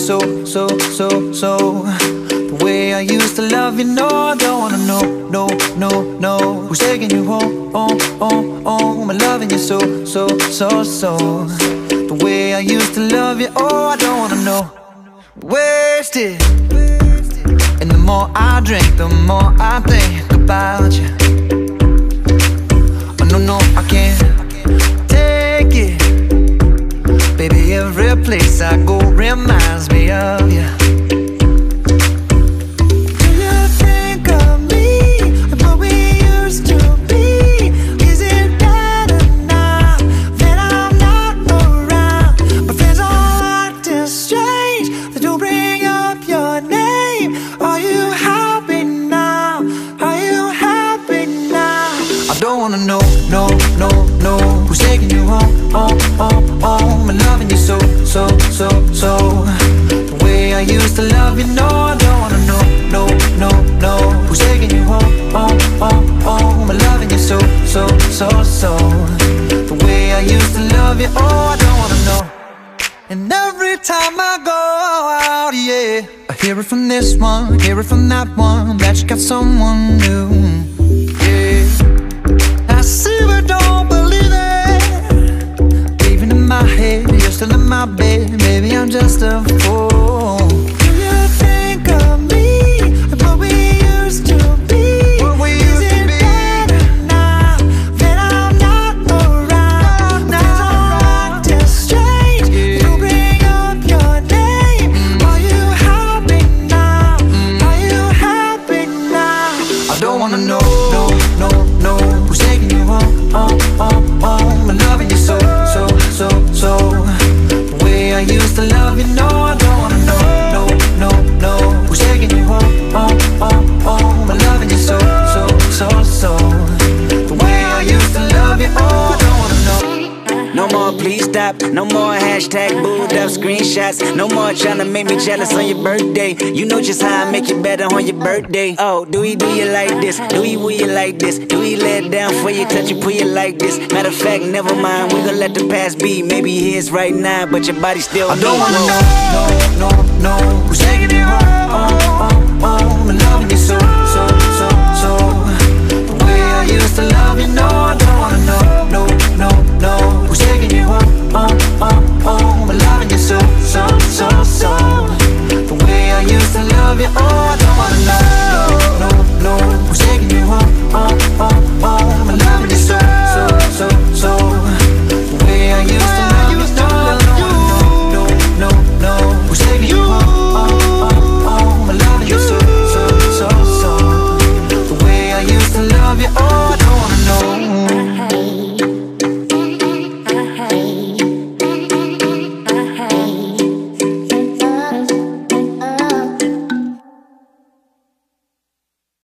so. The way I used to love you, no, I don't wanna know, no. Who's taking you home, I'm loving you so. The way I used to love you, oh, I don't wanna know. Wasted. And the more I drink, the more I think about you. Oh, no, I can't take it. Baby, every place I go reminds me of you. Do you think of me and what we used to be? Is it better now that I'm not around? My friends all acting strange, they don't bring up your name. Are you happy now? Are you happy now? I don't wanna know, no. Who's taking you home, I'm loving you so. The way I used to love you, no, I don't wanna know, no. Who's taking you home, I'm loving you so. The way I used to love you, oh, I don't wanna know. And every time I go out, yeah, I hear it from this one, hear it from that one, that you got someone new. Yeah, I see but don't believe it. Even in my head, you're still in my bed. Maybe I'm just a fool. Do you think of me and what we used to be? Is it better now that I'm not around? Friends are acting strange, don't bring up your name. Are you happy now? Are you happy now? I don't wanna know, no. Who's taking you home, I'm loving you so. The way I used to love you, no, I don't wanna know, no. Who's taking you home, I'm loving you so. The way I used to love you, oh, I don't wanna know. No more please stop, no more hashtag booed up screenshots. No more trying to make me jealous on your birthday. You know just how I make you better on your birthday. Oh, do you like this? Do you will you like this? Do you lay it down for you, touch you, pull you like this? Matter of fact, never mind, we gon' let the past be. Maybe he is right now, but your body still. I don't wanna know, no.